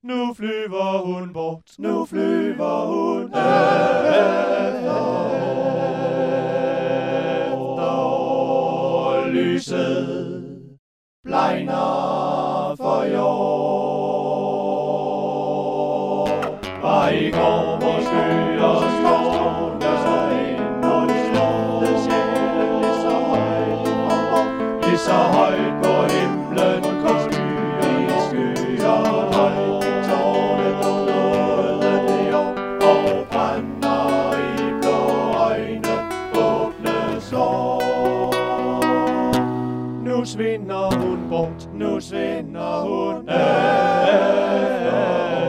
Nu flyver hun bort, nu flyver hun efter lyset blegner for i år. Var i går, hvor skyer stråler ind, og de slåede sjælen lige så højt lige så højt på himlen, kun skyer højt i tårnet og nåede det år, og brænder i blå øjne, åbne slår. Nu svinder hun bort, nu svinder hun efter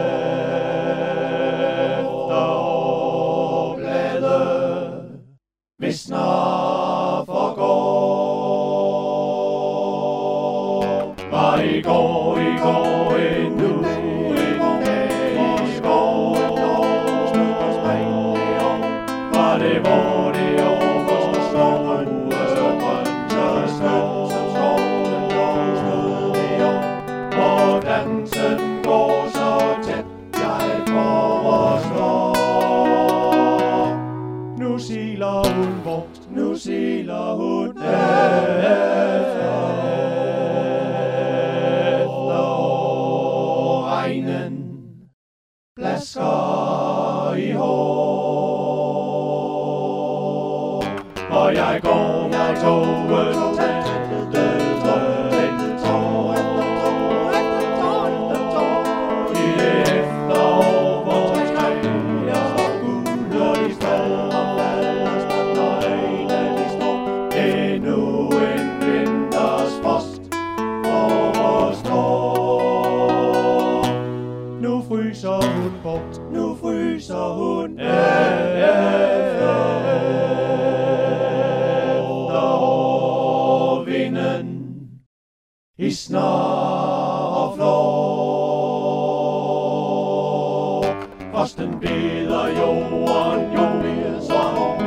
blade, visner forgår. Var i går endnu en dag i skoven, snudt og spring det år. Var det hvor det år, hvor skoven så grønt og skønt som skoven dog stod det år. Hvor dansen går så tæt, jeg forstår. Nu siler hun bort, nu siler hun efter regnen blasker i hår. Og jeg går med toget tæt, i det efterår, hvor træer står gule, og de falder og falder, når øjne de står. Endnu en vinters frost overstår. Nu fryser hun bort, nu fryser hun efter vinden hisner og flår. Frosten beder jorden, jorden bliver så hård,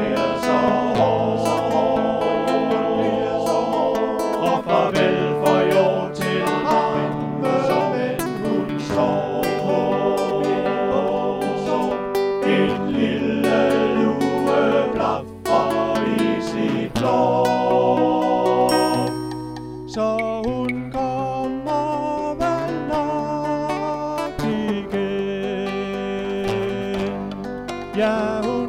jorden bliver så hård. Og farvel for jord til himmel, som en hun står på. En lille lue blaffer i sit blå, så hun kommer vel nok igen. Ja,